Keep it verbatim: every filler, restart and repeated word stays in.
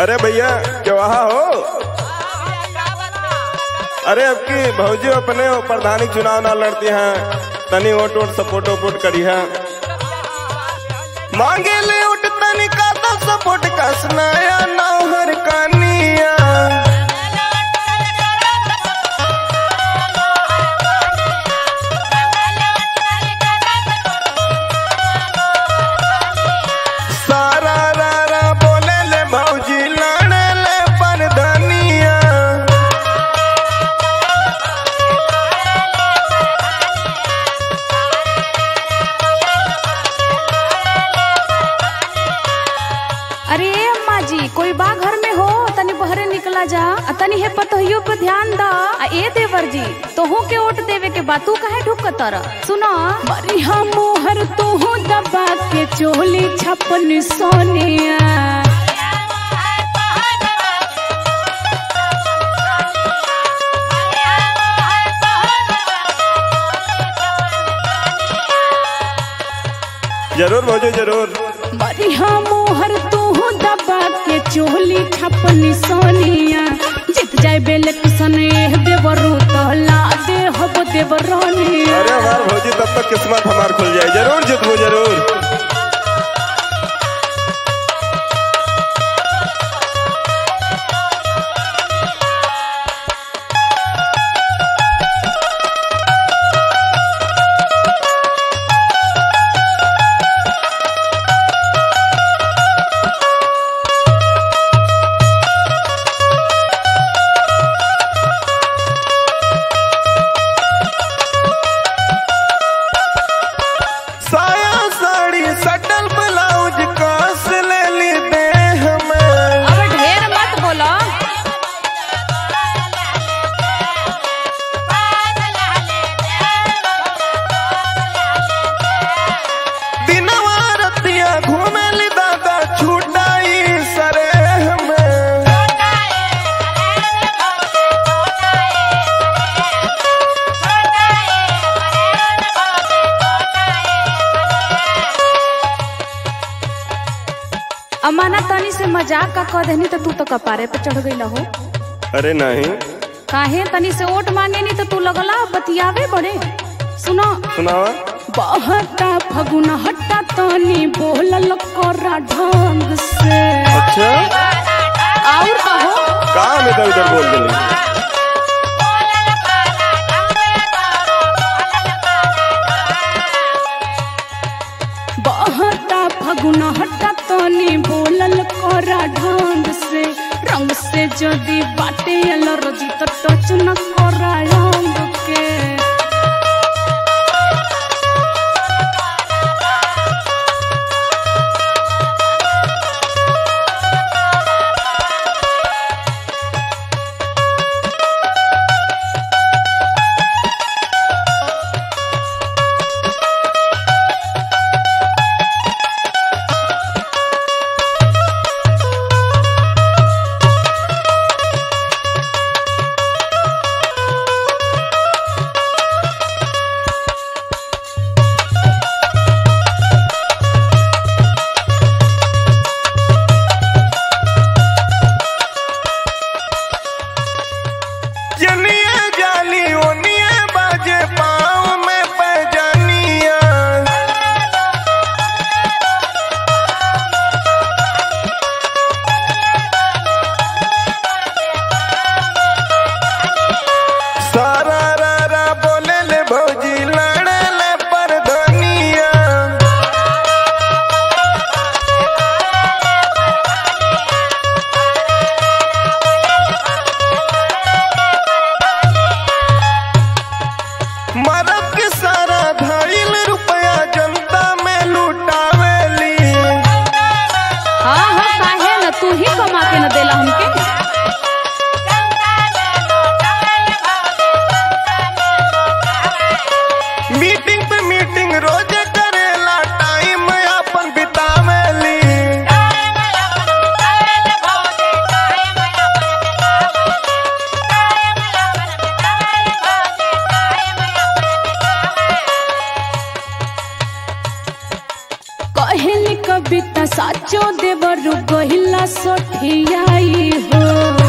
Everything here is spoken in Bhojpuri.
अरे भैया क्या वहाँ हो? अरे अब की भौजी अपने प्रधानी चुनाव ना लड़ती हैं, तनी वोट वोट सपोर्ट वोट करी है। मांगे ले उठ तनी का तो सपोर्ट कसनाया नौहर कानिया। सारा रारा बोले ले भौजी लड़े ले परधनिया। अरे अम्मा जी कोई बा घर में हो, तनी बहरे निकला जा, तनी हे पतोहियो पे ध्यान दा। ए देवर जी तोहू के वोट देवे के बा, तू काहे ढुकतर? सुनो बरिहा मोहर तोहू दबा के चोली छपन सोनिया। जरूर भौजी जरूर। बरिहा मोहर तोहू दबा के चोली छपन सोनिया। जित जाए बेल किसन देवरू तो ला दे हब देवरानी। अरे हमार भौजी तब तक किस्मत हमार खुल जाए, जरूर जितबू जरूर। सटल ब्लाउज कास ले ली दे हमें। अब ढेर मत बोलो। दिनवा रतिया घूमे ली दादा छूटाई सरे हमें। अमाना तनी से मजाक का कह देनी तो तू तो कपारे पे चढ़ गई हो। अरे नहीं काहे तनी से वोट मांगे नहीं तो तू लगला बतियावे बड़े। सुनो सुनावा। बहता फगुन हट्टा तनी बोलल कोरा ढंग से। अच्छा और कहो कहाँ में इधर उधर बोल देनी। बहता फगुन हट्टा तनी बोलल कोरा ढंग से। रंग से जदी बाटे अलरजी तो टच न कोरा रंग के। कहल कविता साचो देवर गहिला सोठियाई हो।